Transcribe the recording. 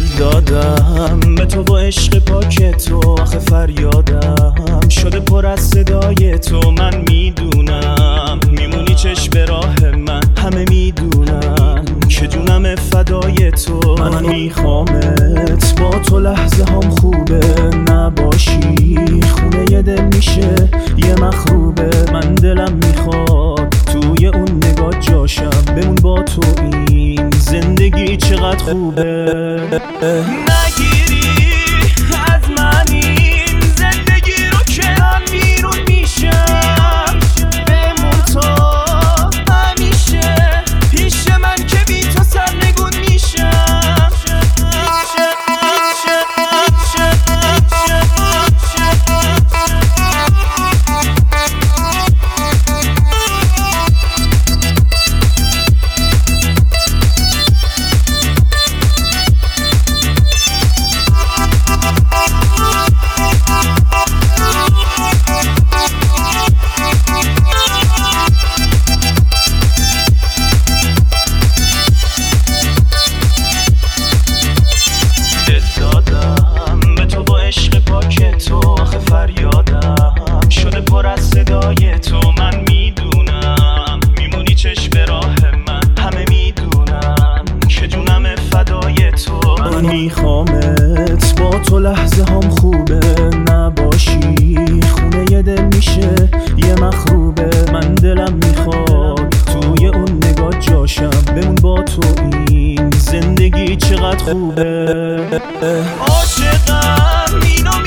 دادم به تو با عشق پاک تو، آخه فریادم شده پر از صدای تو. من میدونم میمونی چشم به راه من، همه میدونم که جونم فدای تو. من میخوامت، با تو لحظه هم خوبه، نباشی خونه یه دل میشه یه مخروبه. من دلم میخواد توی اون نگاه جاشم، بمون با تو، این زندگی چقدر خوبه. نگیری از من این زندگی رو که من بیرون میشم، بمون تو همیشه پیش من که بی تو سرنگون میشم. فریادم شده پر از صدای تو. من میدونم میمونی چشم به راه من، همه میدونم که جونم فدای تو. من میخوامت، با تو لحظه هم خوبه، نباشی خونه یه دل میشه یه مخروبه. من دلم میخواد توی اون نگاه جاشم، بمون با تو، این زندگی چقدر خوبه. عاشقم اینو